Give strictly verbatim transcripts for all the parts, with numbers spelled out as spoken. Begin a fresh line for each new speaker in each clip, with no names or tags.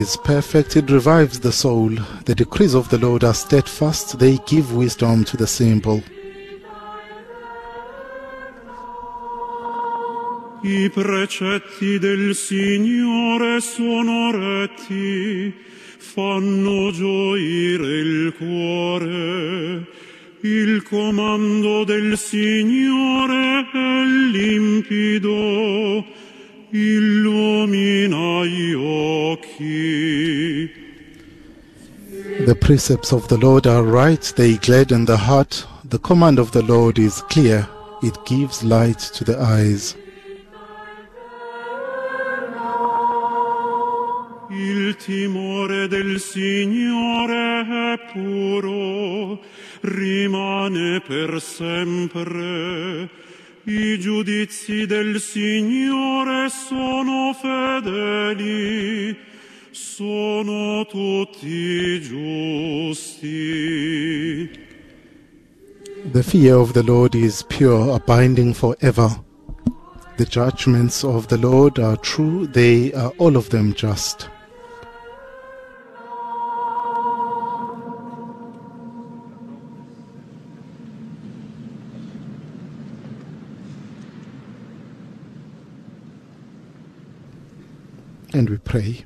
is perfect, it revives the soul. The decrees of the Lord are steadfast, they give wisdom to the simple.
I precetti del Signore sono retti, fanno gioire il cuore. Il comando del Signore è limpido, illumina gli occhi.
The precepts of the Lord are right, they gladden the heart. The command of the Lord is clear, it gives light to the eyes.
Il timore del Signore è puro, rimane per sempre. I giudizi del Signore sono fedeli, sono tutti giusti.
The fear of the Lord is pure, abiding forever. The judgments of the Lord are true, they are all of them just. And we pray.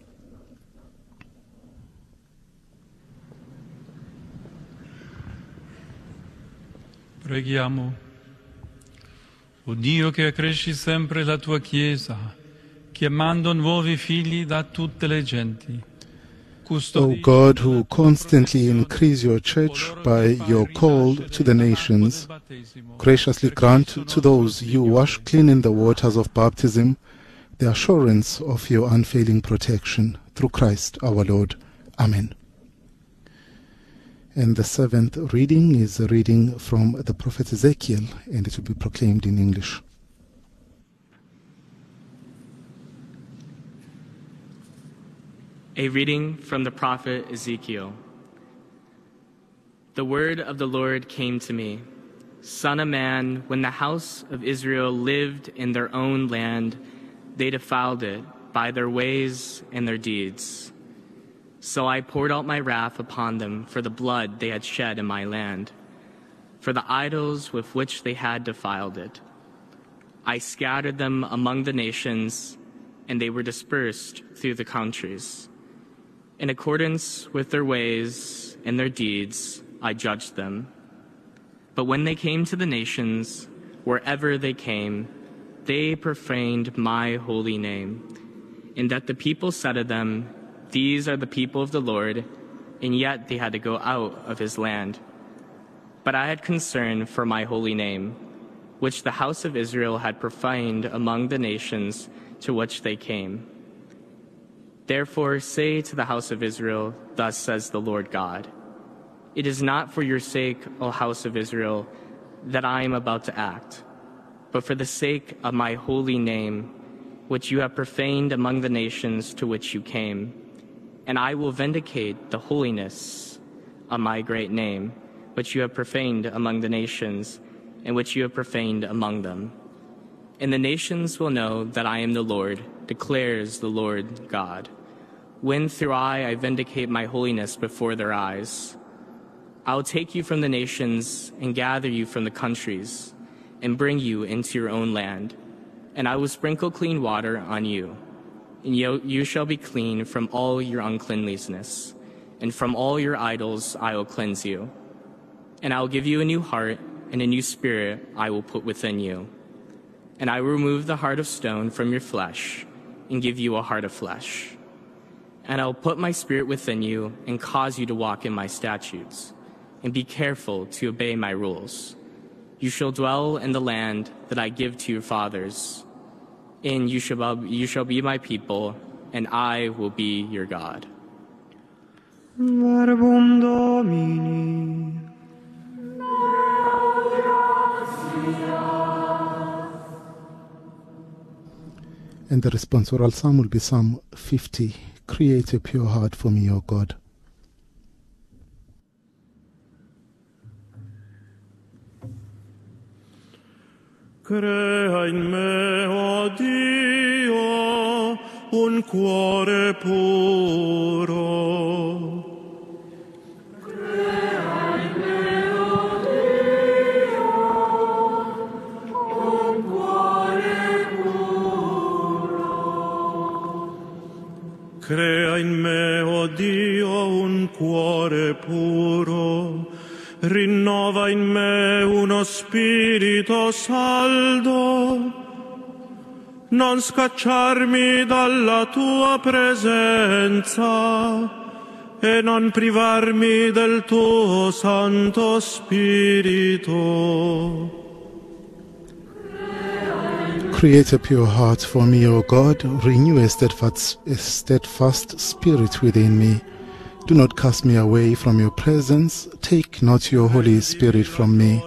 Preghiamo. O Dio che accresci sempre la tua Chiesa, chiamando nuovi figli da tutte le genti.
O God, who constantly increase your church by your call to the nations, graciously grant to those you wash clean in the waters of baptism the assurance of your unfailing protection through Christ our Lord. Amen. And the seventh reading is a reading from the prophet Ezekiel, and it will be proclaimed in English.
A reading from the prophet Ezekiel. The word of the Lord came to me, Son of man, when the house of Israel lived in their own land, they defiled it by their ways and their deeds. So I poured out my wrath upon them for the blood they had shed in my land, for the idols with which they had defiled it. I scattered them among the nations, and they were dispersed through the countries. In accordance with their ways and their deeds, I judged them. But when they came to the nations, wherever they came, they profaned my holy name, in that the people said of them, These are the people of the Lord, and yet they had to go out of his land. But I had concern for my holy name, which the house of Israel had profaned among the nations to which they came. Therefore say to the house of Israel, Thus says the Lord God, It is not for your sake, O house of Israel, that I am about to act, but for the sake of my holy name, which you have profaned among the nations to which you came. And I will vindicate the holiness of my great name, which you have profaned among the nations, and which you have profaned among them. And the nations will know that I am the Lord, declares the Lord God, when through I I vindicate my holiness before their eyes. I will take you from the nations and gather you from the countries, and bring you into your own land. And I will sprinkle clean water on you, and you, you shall be clean from all your uncleanliness, and from all your idols I will cleanse you. And I will give you a new heart, and a new spirit I will put within you. And I will remove the heart of stone from your flesh, and give you a heart of flesh. And I will put my spirit within you, and cause you to walk in my statutes, and be careful to obey my rules. You shall dwell in the land that I give to your fathers, and you shall, you shall be my people, and I will be your God.
Verbum Domini.
And the responsorial psalm will be Psalm fifty. Create a pure heart for me, O God.
Crea in me, o Dio, un cuore puro. Crea in me, o Dio, un cuore puro, rinnova in me uno spirito saldo, non scacciarmi dalla tua presenza e non privarmi del tuo Santo Spirito.
Create a pure heart for me, O God. Renew a steadfast, a steadfast spirit within me. Do not cast me away from your presence. Take not your Holy Spirit from me.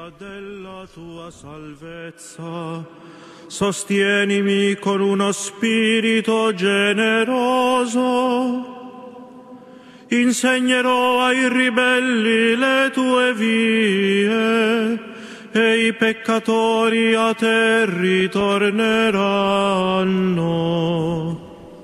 Sostienimi con uno spirito generoso. Insegnerò ai ribelli le tue vie, e i peccatori a te ritorneranno.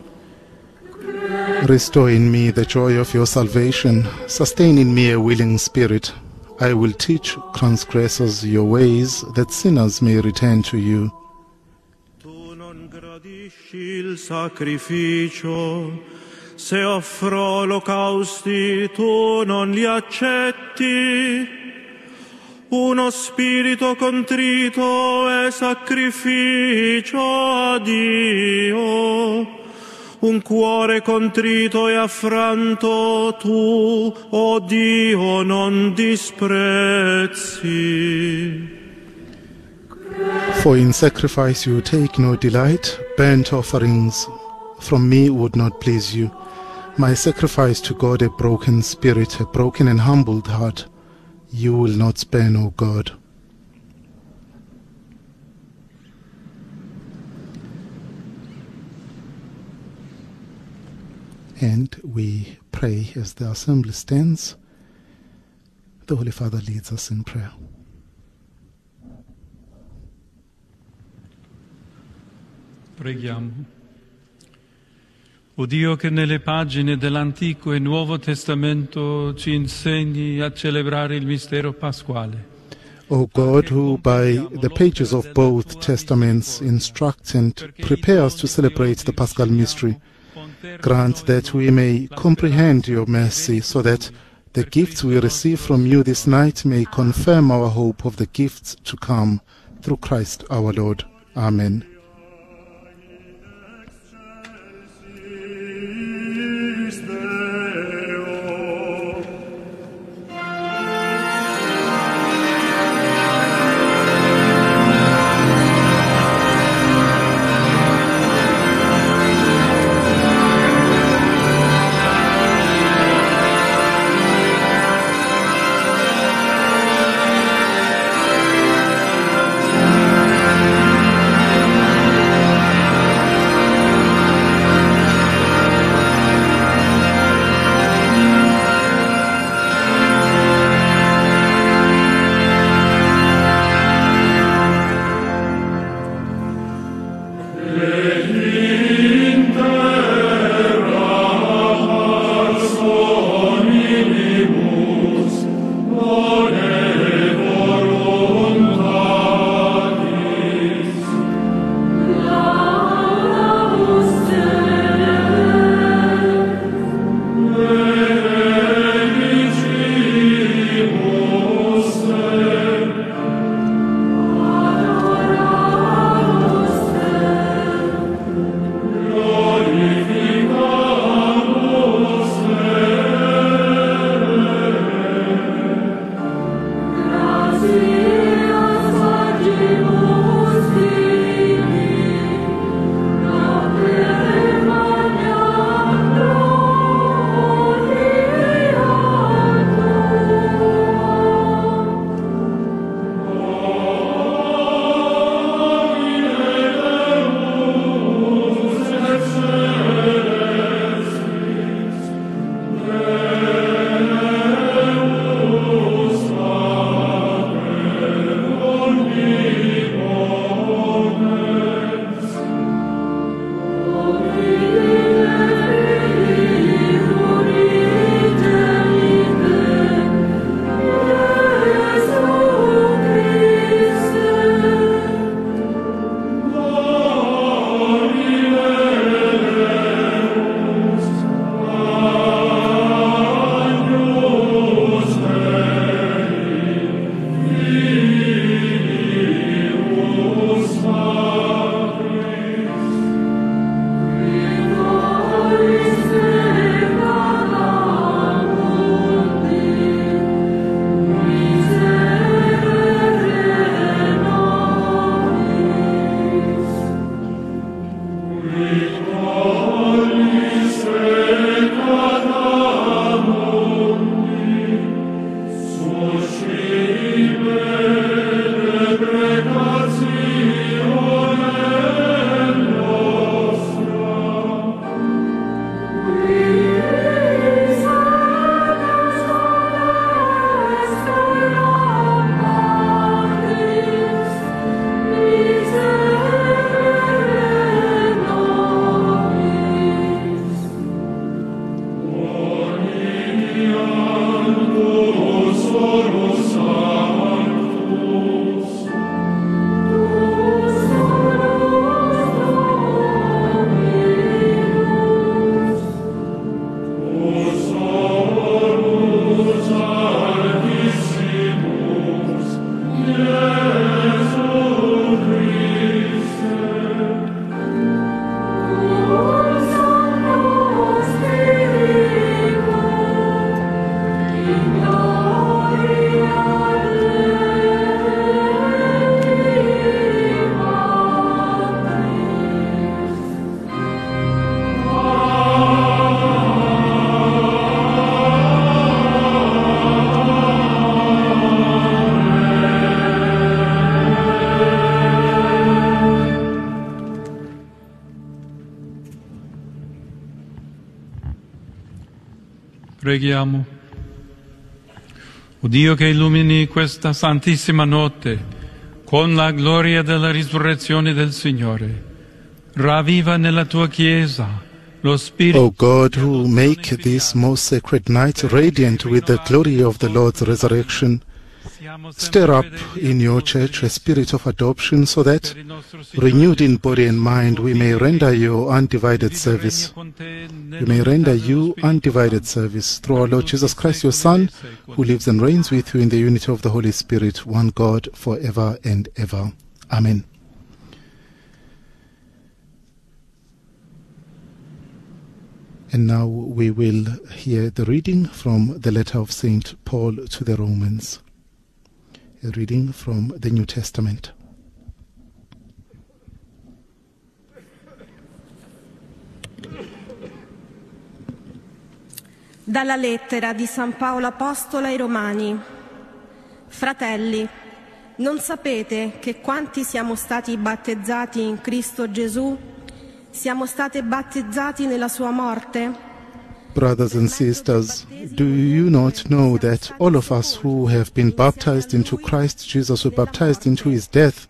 Restore in me the joy of your salvation. Sustain in me a willing spirit. I will teach transgressors your ways, that sinners may return to you.
Tu non gradisci il sacrificio, se offro olocausti tu non li accetti. Uno spirito contrito è sacrificio a Dio, un cuore contrito e affranto tu, o Dio, non disprezzi.
For in sacrifice you take no delight, burnt offerings from me would not please you. My sacrifice to God, a broken spirit, a broken and humbled heart, you will not spare, O God. And we pray as the assembly stands. The Holy Father leads us in prayer.
Preghiamo. O Dio, che nelle pagine dell'Antico e Nuovo Testamento ci insegni a celebrare il mistero pasquale.
O God, who by the pages of both Testaments instruct and prepare us to celebrate the Paschal mystery, grant that we may comprehend your mercy, so that the gifts we receive from you this night may confirm our hope of the gifts to come, through Christ our Lord. Amen.
Preghiamo. O Dio che illumini questa santissima notte con la gloria della risurrezione del Signore, ravviva nella tua Chiesa lo spirito.
O God, who make this most sacred night radiant with the glory of the Lord's resurrection, stir up in your church a spirit of adoption so that, renewed in body and mind, we may render you undivided service. We may render you undivided service through our Lord Jesus Christ, your Son, who lives and reigns with you in the unity of the Holy Spirit, one God, forever and ever. Amen. And now we will hear the reading from the letter of Saint Paul to the Romans. A reading from the New Testament.
Dalla lettera di San Paolo Apostolo ai Romani. Fratelli, non sapete che quanti siamo stati battezzati in Cristo Gesù, siamo stati battezzati nella sua morte?
Brothers and sisters, do you not know that all of us who have been baptized into Christ Jesus were baptized into his death?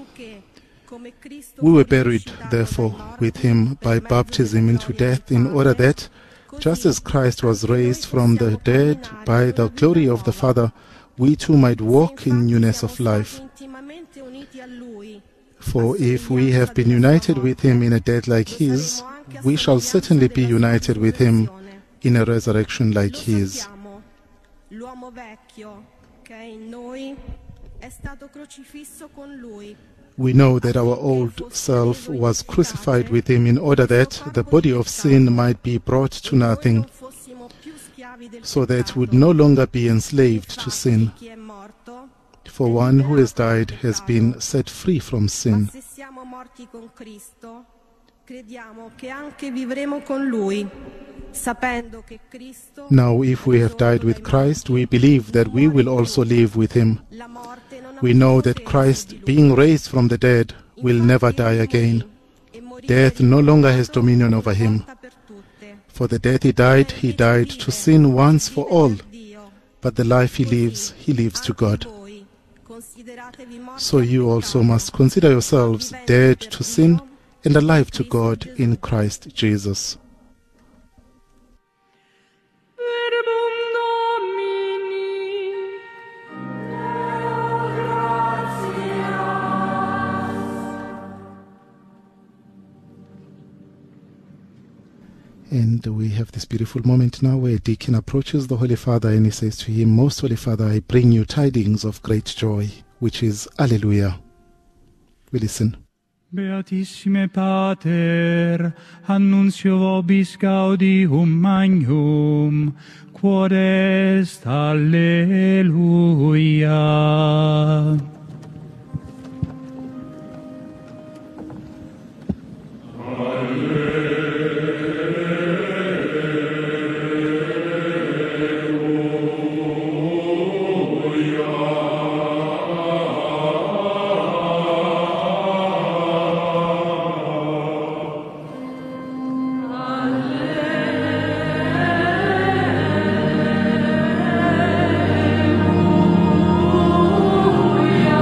We were buried, therefore, with him by baptism into death, in order that, just as Christ was raised from the dead by the glory of the Father, we too might walk in newness of life. For if we have been united with him in a death like his, we shall certainly be united with him in a resurrection like his. We know that our old self was crucified with him in order that the body of sin might be brought to nothing, so that we would no longer be enslaved to sin. For one who has died has been set free from sin. Now, if we have died with Christ, we believe that we will also live with him. We know that Christ, being raised from the dead, will never die again. Death no longer has dominion over him. For the death he died, he died to sin once for all. But the life he lives, he lives to God. So you also must consider yourselves dead to sin and alive to God in Christ Jesus. And we have this beautiful moment now where a deacon approaches the Holy Father and he says to him, Most Holy Father, I bring you tidings of great joy, which is Alleluia. We listen.
Beatissime Pater, annuncio vobis gaudium magnum, quod est Alleluia.
Alleluia.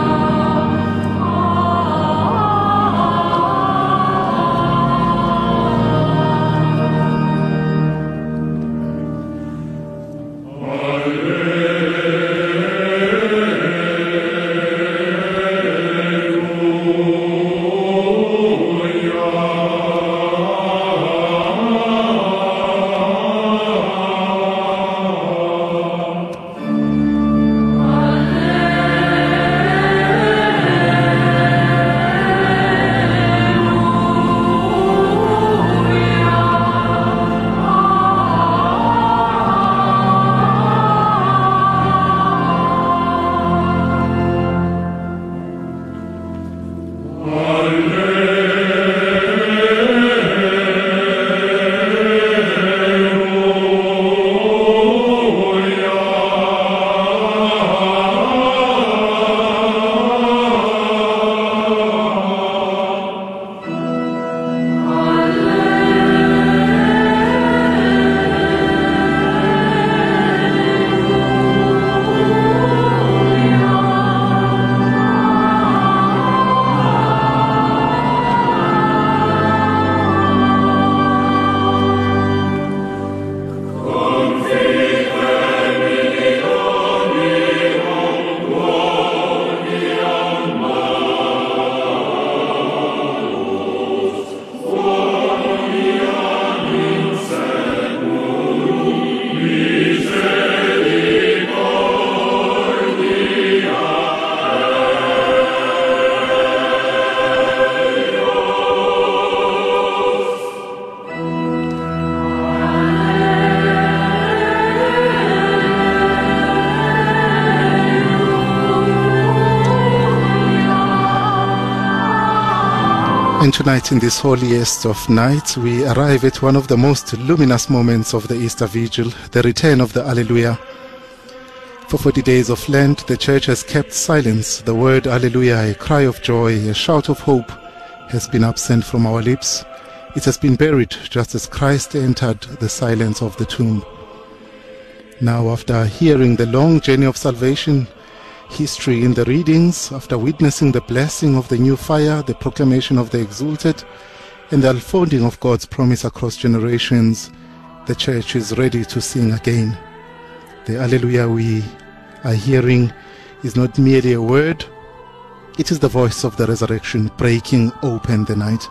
And tonight, in this holiest of nights, we arrive at one of the most luminous moments of the Easter Vigil, the return of the Alleluia. For forty days of Lent, the Church has kept silence. The word Alleluia, a cry of joy, a shout of hope, has been absent from our lips. It has been buried just as Christ entered the silence of the tomb. Now, after hearing the long journey of salvation history in the readings, after witnessing the blessing of the new fire, the proclamation of the exalted, and the unfolding of God's promise across generations, the Church is ready to sing again. The Alleluia we are hearing is not merely a word, it is the voice of the resurrection breaking open the night.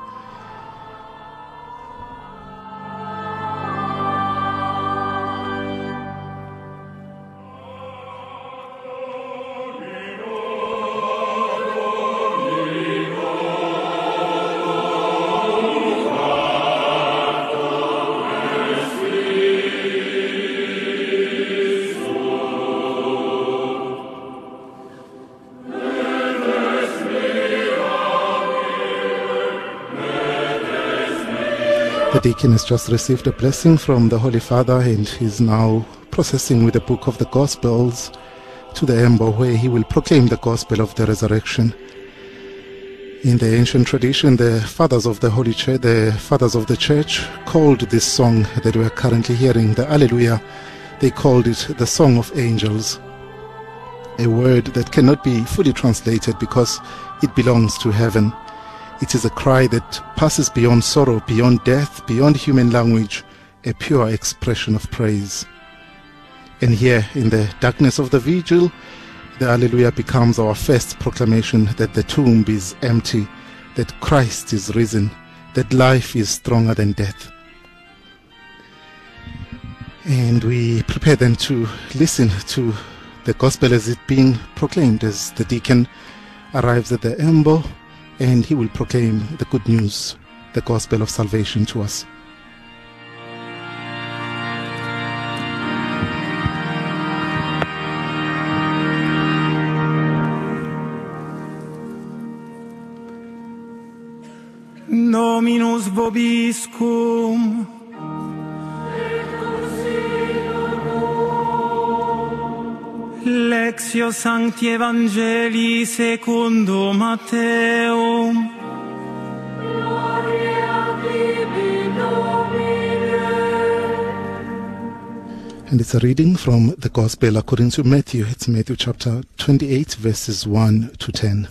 The deacon has just received a blessing from the Holy Father and is now processing with the book of the Gospels to the ember where he will proclaim the gospel of the resurrection. In the ancient tradition, the fathers of the Holy Church, the fathers of the Church called this song that we are currently hearing, the Alleluia, they called it the Song of Angels, a word that cannot be fully translated because it belongs to heaven. It is a cry that passes beyond sorrow, beyond death, beyond human language, a pure expression of praise. And here, in the darkness of the vigil, the Alleluia becomes our first proclamation that the tomb is empty, that Christ is risen, that life is stronger than death. And we prepare then to listen to the gospel as it being proclaimed, as the deacon arrives at the ember, and he will proclaim the good news, the gospel of salvation to us.
Dominus vobiscum. Lectio Sancti Evangelii secundo Matteum.
And it's a reading from the Gospel according to Matthew. It's Matthew chapter twenty-eight, verses one to ten.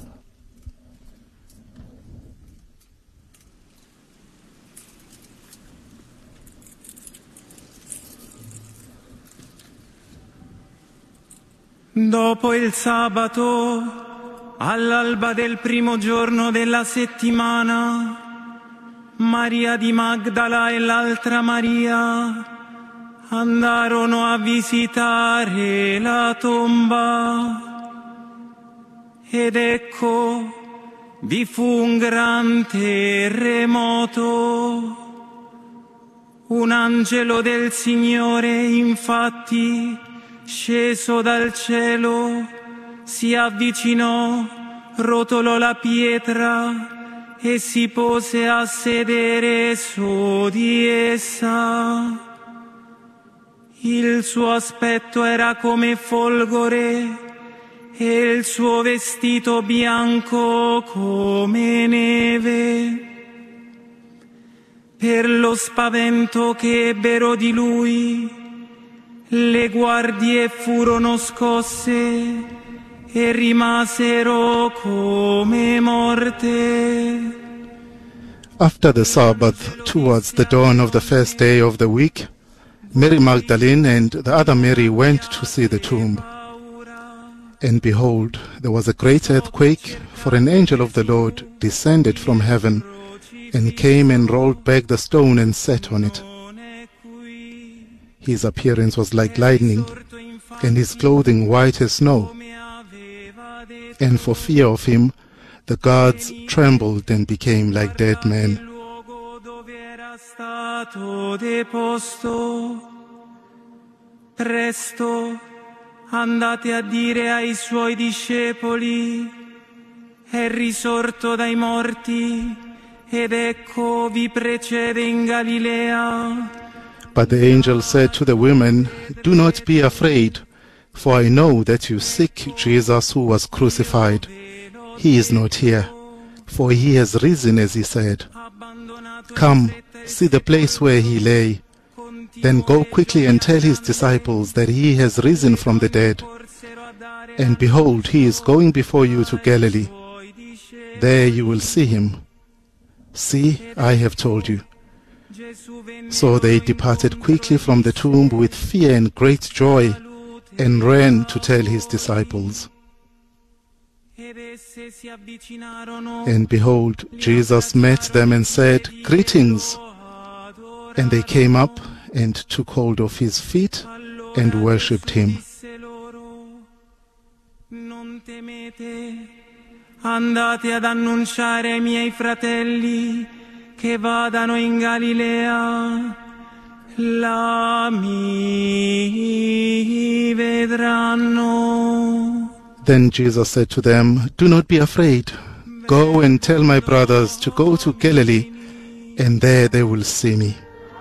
Dopo il sabato, all'alba del primo giorno della settimana, Maria di Magdala e l'altra Maria andarono a visitare la tomba. Ed ecco, vi fu un gran terremoto. Un angelo del Signore, infatti, sceso dal cielo, si avvicinò, rotolò la pietra e si pose a sedere su di essa. Il suo aspetto era come folgore e il suo vestito bianco come neve. Per lo spavento che ebbero di lui, le guardie furono scosse e rimasero come morte.
After the Sabbath, towards the dawn of the first day of the week, Mary Magdalene and the other Mary went to see the tomb. And behold, there was a great earthquake, for an angel of the Lord descended from heaven and came and rolled back the stone and sat on it. His appearance was like lightning, and his clothing white as snow. And for fear of him, the guards trembled and became like dead men.
Presto andate a dire ai suoi discepoli: è risorto dai morti ed ecco vi precede in Galilea.
But the angel said to the women, "Do not be afraid, for I know that you seek Jesus who was crucified. He is not here, for he has risen as he said. Come, see the place where he lay. Then go quickly and tell his disciples that he has risen from the dead. And behold, he is going before you to Galilee. There you will see him. See, I have told you." So they departed quickly from the tomb with fear and great joy, and ran to tell his disciples. And behold, Jesus met them and said, "Greetings." And they came up and took hold of his feet and worshipped him.
Non temete, andate ad annunciare ai miei fratelli che vadano in Galilea, là mi vedranno.
Then Jesus said to them, "Do not be afraid. Go and tell my brothers to go to Galilee, and there they will see me."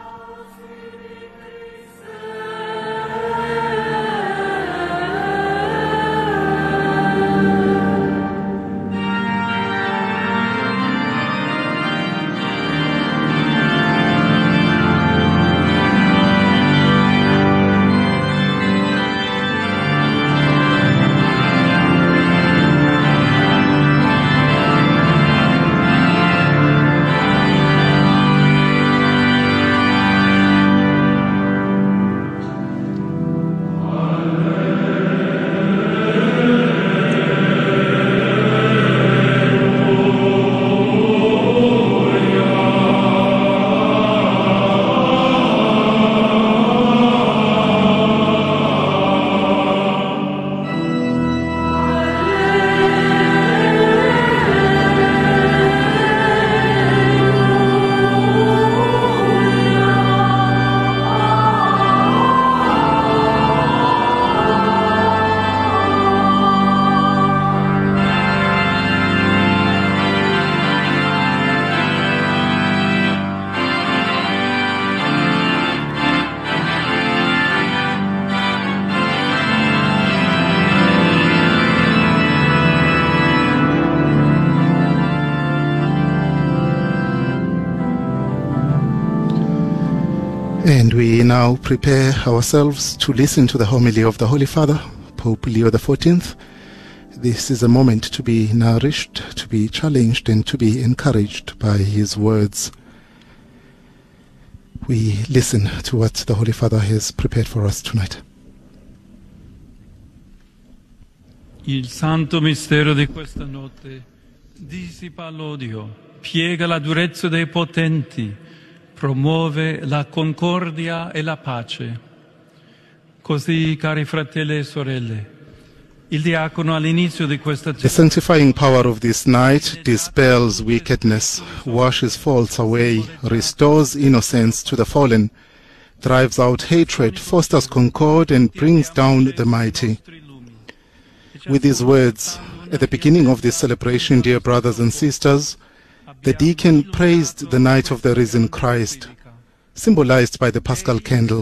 And we now prepare ourselves to listen to the homily of the Holy Father, Pope Leo the fourteenth. This is a moment to be nourished, to be challenged, and to be encouraged by his words. We listen to what the Holy Father has prepared for us tonight.
Il santo mistero di questa notte dissipa l'odio, piega la durezza dei potenti, promuove la concordia e la pace. Così, cari fratelli e sorelle, il diacono all'inizio di questa
The sanctifying power of this night dispels wickedness, washes faults away, restores innocence to the fallen, drives out hatred, fosters concord, and brings down the mighty. With these words, at the beginning of this celebration, dear brothers and sisters, the deacon praised the night of the risen Christ, symbolized by the Paschal candle.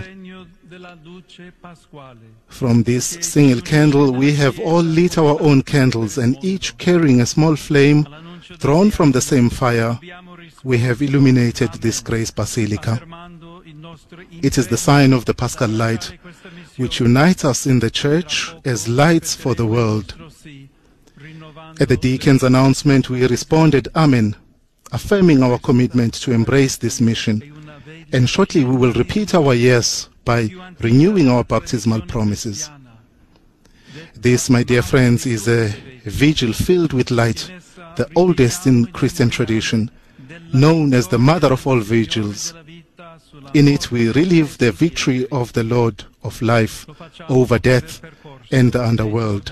From this single candle, we have all lit our own candles, and each carrying a small flame drawn from the same fire, we have illuminated this grace basilica. It is the sign of the Paschal light, which unites us in the Church as lights for the world. At the deacon's announcement, we responded, "Amen," affirming our commitment to embrace this mission. And shortly we will repeat our yes by renewing our baptismal promises. This, my dear friends, is a vigil filled with light, the oldest in Christian tradition, known as the mother of all vigils. In it we relive the victory of the Lord of life over death and the underworld.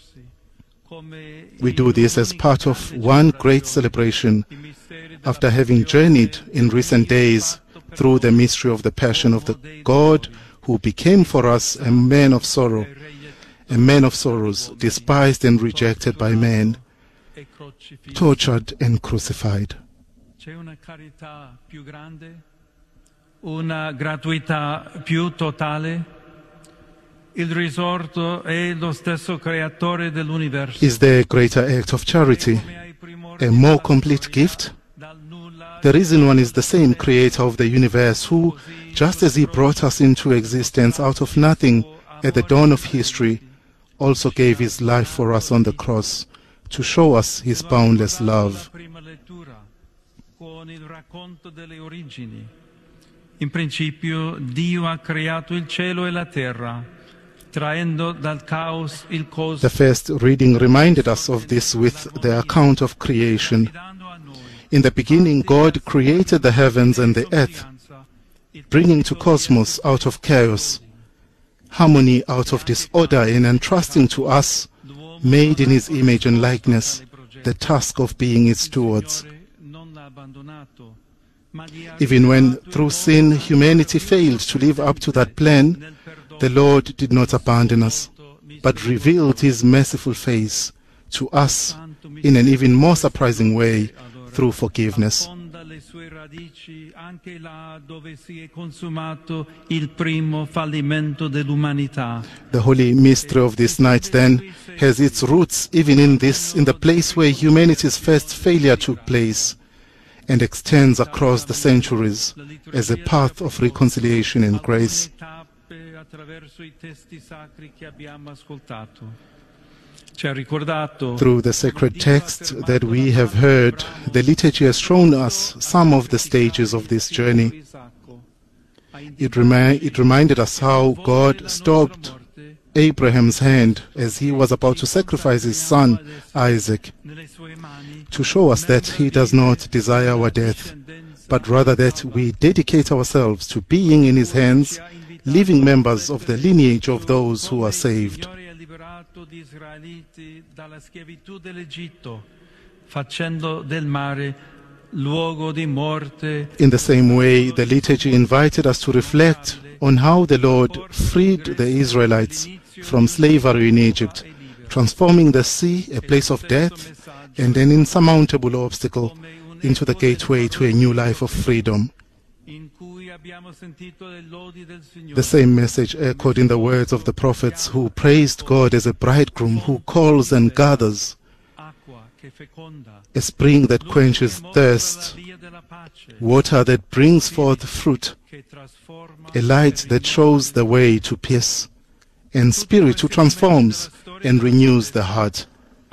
We do this as part of one great celebration, after having journeyed in recent days through the mystery of the passion of the God who became for us a man of sorrow, a man of sorrows, despised and rejected by men, tortured and crucified.
C'è una carità più grande, una gratuità più totale. Il risorto è lo stesso creatore dell'universo.
Is there a greater act of charity, a more complete gift? The risen one is the same creator of the universe who, just as he brought us into existence out of nothing at the dawn of history, also gave his life for us on the cross to show us his boundless love.
Con il racconto delle origini. In principio Dio ha creato il cielo e la terra, traendo dal caos il cosmo.
The first reading reminded us of this with the account of creation. In the beginning, God created the heavens and the earth, bringing to cosmos out of chaos, harmony out of disorder, and entrusting to us, made in his image and likeness, the task of being its stewards. Even when, through sin, humanity failed to live up to that plan, the Lord did not abandon us, but revealed his merciful face to us in an even more surprising way through forgiveness. The holy mystery of this night, then, has its roots even in this, in the place where humanity's first failure took place, and extends across the centuries as a path of reconciliation and grace. Through the sacred text that we have heard, the liturgy has shown us some of the stages of this journey. It, remi it reminded us how God stopped Abraham's hand as he was about to sacrifice his son, Isaac, to show us that he does not desire our death, but rather that we dedicate ourselves to being in his hands, living members of the lineage of those who are saved. In the same way, the liturgy invited us to reflect on how the Lord freed the Israelites from slavery in Egypt, transforming the sea, a place of death, and an insurmountable obstacle, into the gateway to a new life of freedom. The same message echoed in the words of the prophets who praised God as a bridegroom who calls and gathers, a spring that quenches thirst, water that brings forth fruit, a light that shows the way to peace, and spirit who transforms and renews the heart.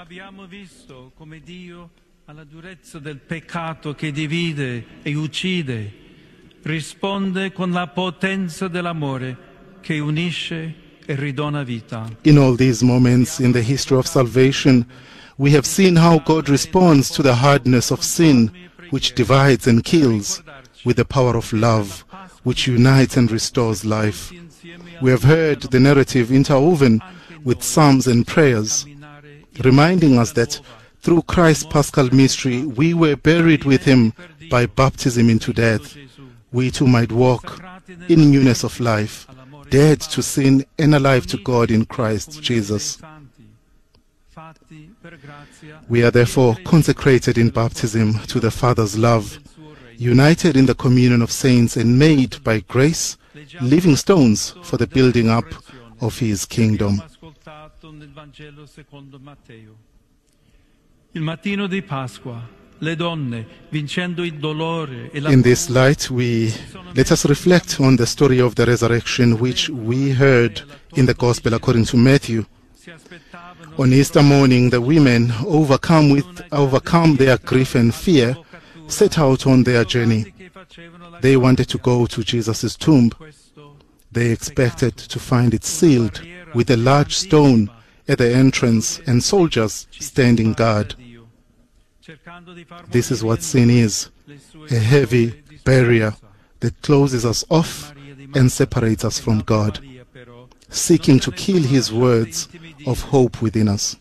Alla durezza del peccato che divide e uccide, risponde con la potenza dell'amore che unisce e ridona vita.
In all these moments in the history of salvation, we have seen how God responds to the hardness of sin, which divides and kills, with the power of love, which unites and restores life. We have heard the narrative interwoven with psalms and prayers, reminding us that through Christ's Paschal mystery, we were buried with him by baptism into death. We too might walk in newness of life, dead to sin and alive to God in Christ Jesus. We are therefore consecrated in baptism to the Father's love, united in the communion of saints and made by grace living stones for the building up of his kingdom.
Il mattino di Pasqua, le donne, vincendo il dolore e la...
In this light, we let us reflect on the story of the resurrection which we heard in the Gospel according to Matthew. On Easter morning, the women, overcome with overcome their grief and fear, set out on their journey. They wanted to go to Jesus' tomb. They expected to find it sealed with a large stone at the entrance and soldiers standing guard. This is what sin is, a heavy barrier that closes us off and separates us from God, seeking to kill his words of hope within us.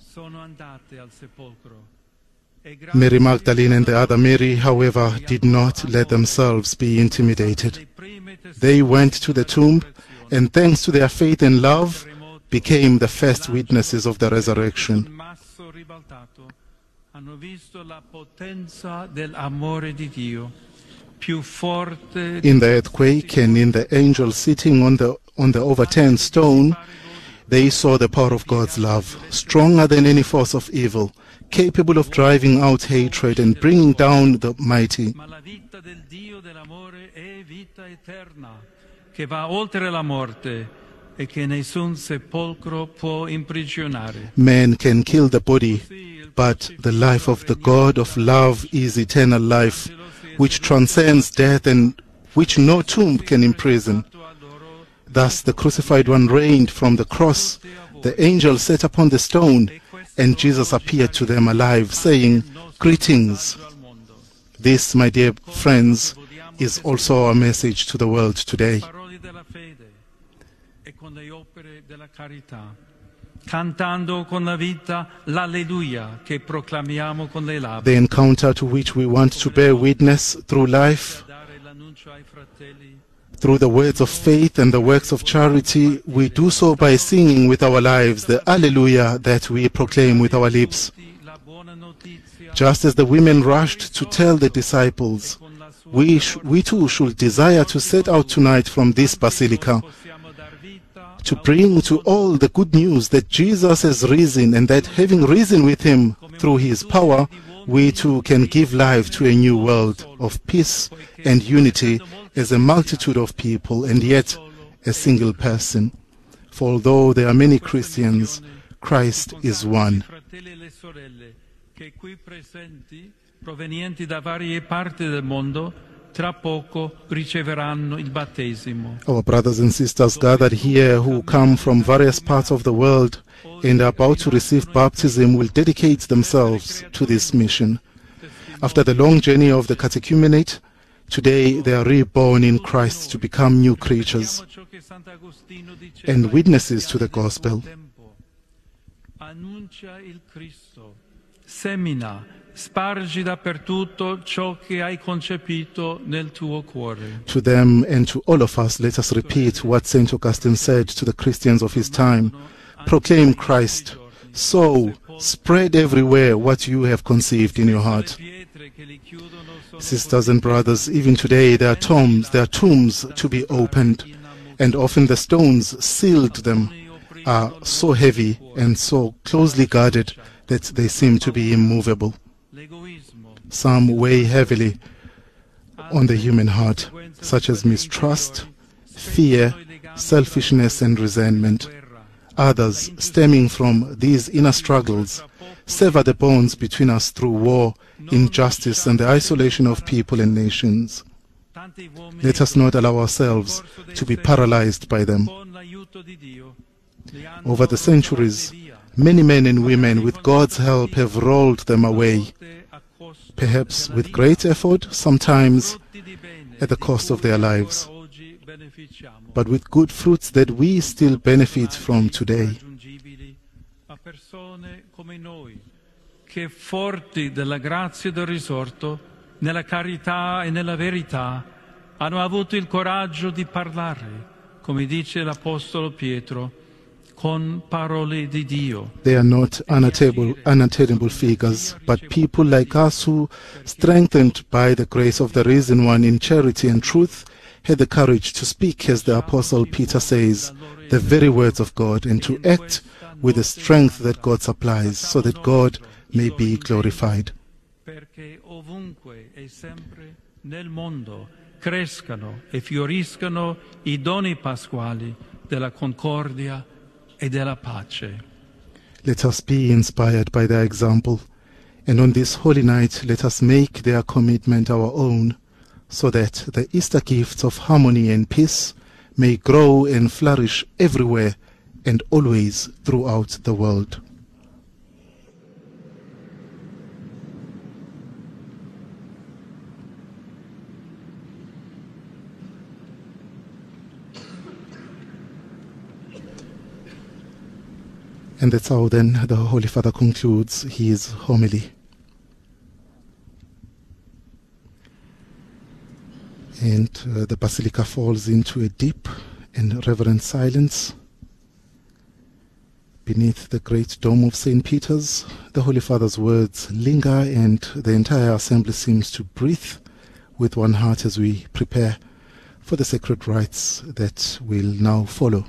Mary Magdalene and the other Mary, however, did not let themselves be intimidated. They went to the tomb, and thanks to their faith and love, became the first witnesses of the resurrection.
hanno visto la potenza dell'amore di Dio più forte.
In the earthquake and in the angel sitting on the on the overturned stone, they saw the power of God's love, stronger than any force of evil, capable of driving out hatred and bringing down the mighty.
Ma la vita del Dio dell'amore è vita eterna, che va oltre la morte e che nessun sepolcro può imprigionare.
Man can kill the body, but the life of the God of love is eternal life, which transcends death and which no tomb can imprison. Thus the crucified one reigned from the cross. The angel sat upon the stone, and Jesus appeared to them alive, saying, "Greetings." This, my dear friends, is also our message to the world today.
Cantando con la vita l'alleluia che proclamiamo con le labbra.
The encounter to which we want to bear witness through life, through the words of faith and the works of charity, we do so by singing with our lives the Alleluia that we proclaim with our lips. Just as the women rushed to tell the disciples, we, sh we too should desire to set out tonight from this basilica to bring to all the good news that Jesus has risen, and that having risen with him through his power, we too can give life to a new world of peace and unity as a multitude of people and yet a single person. For although there are many Christians, Christ is one.
Provenienti da varie parti del mondo, tra poco riceveranno il battesimo.
Our brothers and sisters gathered here who come from various parts of the world and are about to receive baptism will dedicate themselves to this mission. After the long journey of the catechumenate, today they are reborn in Christ to become new creatures and witnesses to the gospel.
Annuncia il Cristo, semina, spargi dappertutto ciò che hai concepito nel tuo cuore.
To them and to all of us, let us repeat what Saint Augustine said to the Christians of his time. Proclaim Christ, sow, spread everywhere what you have conceived in your heart. Sisters and brothers, even today there are tombs, there are tombs to be opened, and often the stones sealed them are so heavy and so closely guarded that they seem to be immovable. Some weigh heavily on the human heart, such as mistrust, fear, selfishness and resentment. Others, stemming from these inner struggles, sever the bonds between us through war, injustice and the isolation of people and nations. Let us not allow ourselves to be paralyzed by them. Over the centuries, many men and women, with God's help, have rolled them away, perhaps with great effort, sometimes at the cost of their lives, but with good fruits that we still benefit from today.
Che forti della grazia del risorto, nella carità e nella verità, hanno avuto il coraggio di parlare, come dice l'Apostolo Pietro, con parole di Dio.
They are not unattainable, unattainable figures, but people like us who, strengthened by the grace of the Risen One in charity and truth, had the courage to speak, as the Apostle Peter says, the very words of God, and to act with the strength that God supplies, so that God may be glorified.
Perché ovunque e sempre nel mondo crescano e fioriscano i doni pasquali della concordia e della pace.
Let us be inspired by their example, and on this holy night let us make their commitment our own, so that the Easter gifts of harmony and peace may grow and flourish everywhere and always throughout the world. And that's how then the Holy Father concludes his homily. And uh, the Basilica falls into a deep and reverent silence beneath the great dome of Saint Peter's, the Holy Father's words linger, and the entire assembly seems to breathe with one heart as we prepare for the sacred rites that will now follow.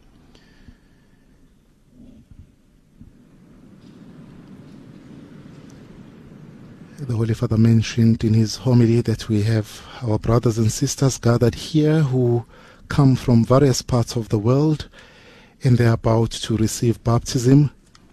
The Holy Father mentioned in his homily that we have our brothers and sisters gathered here who come from various parts of the world, and they are about to receive baptism.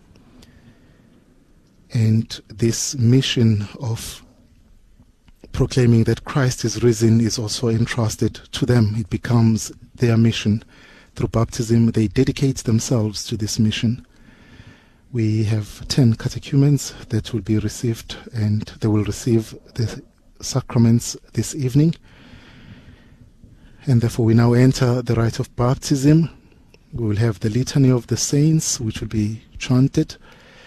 And this mission of proclaiming that Christ is risen is also entrusted to them. It becomes their mission. Through baptism, they dedicate themselves to this mission. We have ten catechumens that will be received, and they will receive the sacraments this evening. And therefore we now enter the rite of baptism. We will have the Litany of the Saints, which will be chanted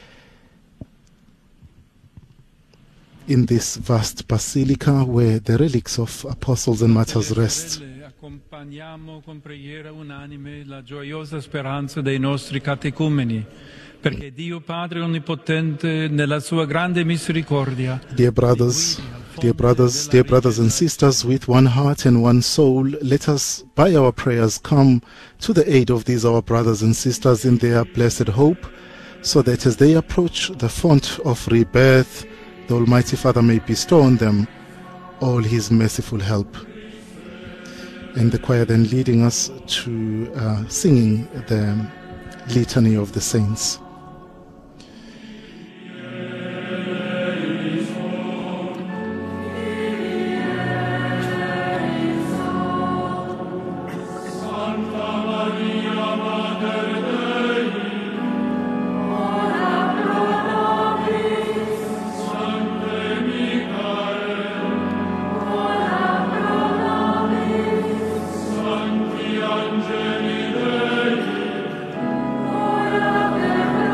in this vast basilica where the relics of apostles and martyrs rest.
Accompagniamo con preghiera unanime la gioiosa speranza dei nostri catecumeni, perché Dio Padre Onnipotente nella sua grande misericordia.
Dear brothers, dear brothers, dear brothers and sisters, with one heart and one soul, let us by our prayers come to the aid of these our brothers and sisters in their blessed hope, so that as they approach the font of rebirth, the Almighty Father may bestow on them all his merciful help. And the choir then leading us to uh, singing the Litany of the Saints.
Angeli Dei, ora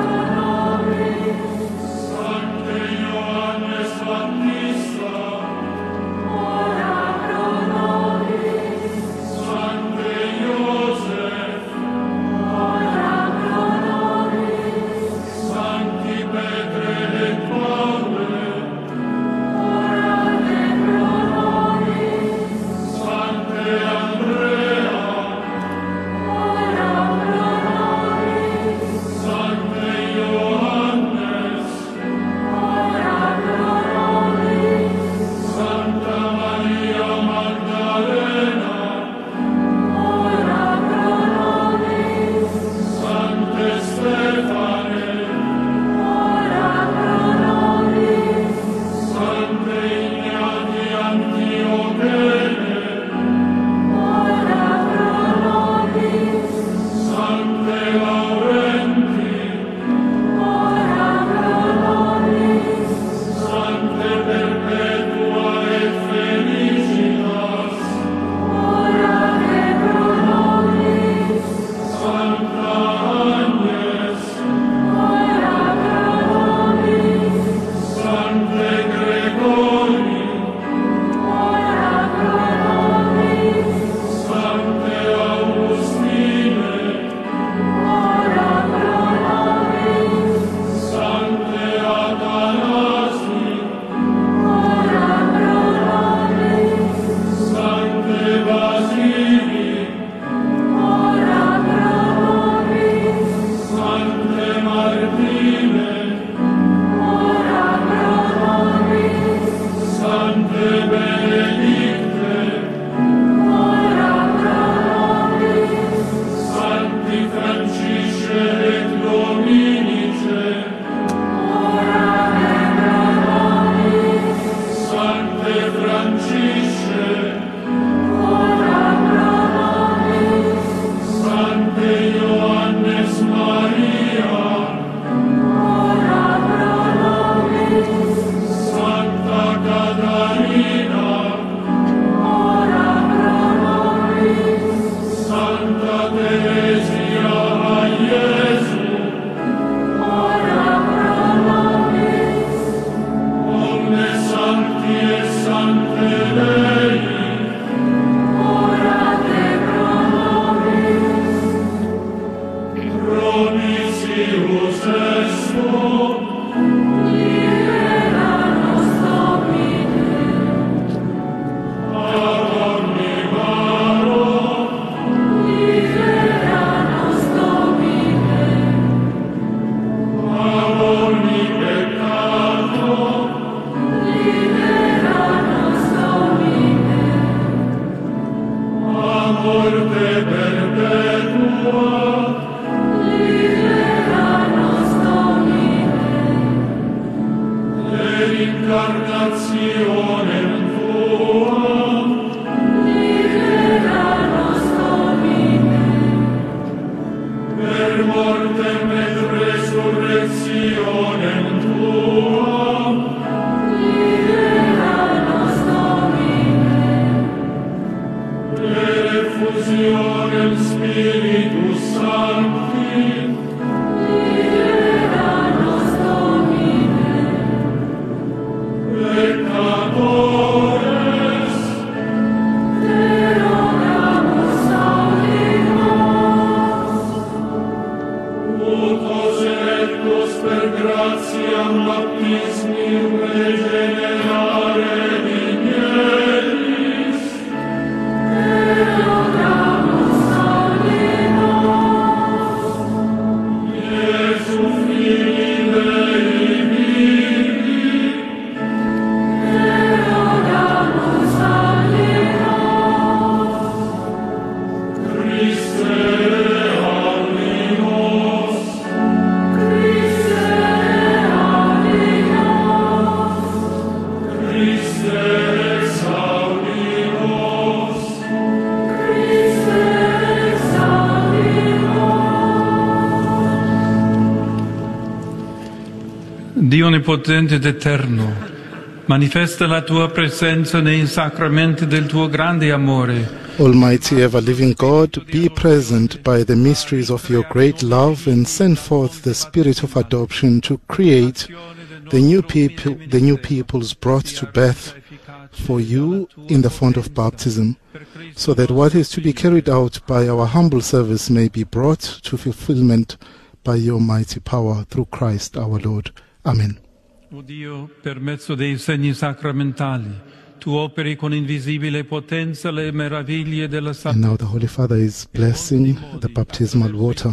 Dio onnipotente ed eterno, manifesta la tua presenza nei sacramenti del tuo grande amore.
Almighty ever-living God, be present by the mysteries of your great love and send forth the spirit of adoption to create the new people, the new peoples brought to birth for you in the font of baptism, so that what is to be carried out by our humble service may be brought to fulfillment by your mighty power through Christ our Lord. Amen.
O Dio, per mezzo dei segni sacramentali, tu operi con invisibile potenza le meraviglie della
And now the Holy Father is blessing the baptismal water.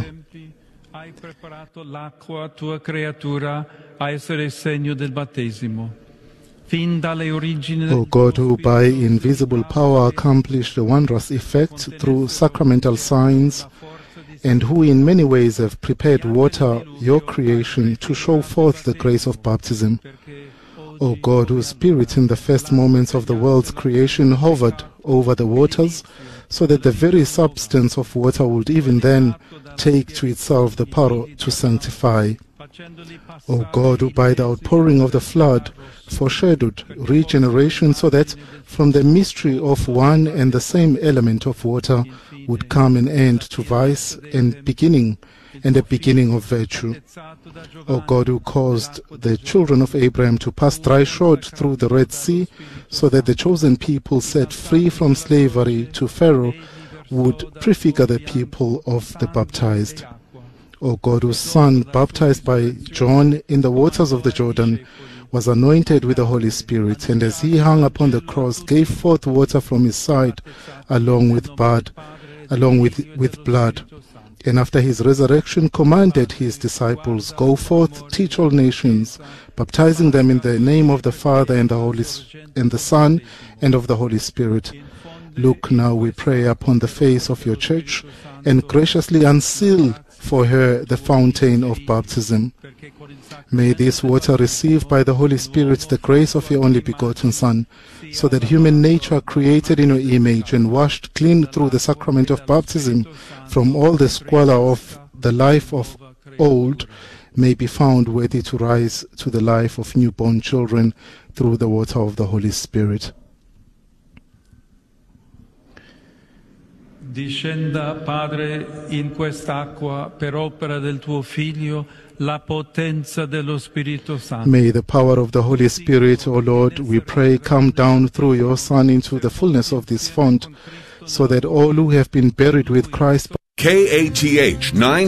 Hai preparato l'acqua tua creatura a essere segno del battesimo. Fin dalle origini
O God, who by invisible power accomplished the wondrous effect through sacramental signs, and who in many ways have prepared water, your creation, to show forth the grace of baptism. O God, whose Spirit in the first moments of the world's creation hovered over the waters, so that the very substance of water would even then take to itself the power to sanctify. O God, who by the outpouring of the flood foreshadowed regeneration, so that from the mystery of one and the same element of water would come an end to vice and beginning and a beginning of virtue. O God, who caused the children of Abraham to pass dry-shod through the Red Sea, so that the chosen people set free from slavery to Pharaoh would prefigure the people of the baptized. O God, whose Son, baptized by John in the waters of the Jordan, was anointed with the Holy Spirit, and as he hung upon the cross, gave forth water from his side, along with blood, along with, with blood. And after his resurrection, commanded his disciples, "Go forth, teach all nations, baptizing them in the name of the Father and the Holy and the Son and of the Holy Spirit." Look now, we pray, upon the face of your church, and graciously unseal for her the fountain of baptism. May this water receive by the Holy Spirit the grace of your only begotten Son, so that human nature, created in your image and washed clean through the sacrament of baptism from all the squalor of the life of old, may be found worthy to rise to the life of newborn children through the water of the Holy Spirit.
Discenda, Padre, in quest'acqua per opera del tuo Figlio la potenza dello Spirito Santo.
May the power of the Holy Spirit, O Lord, we pray, come down through your Son into the fullness of this font, so that all who have been buried with Christ
K A T H nine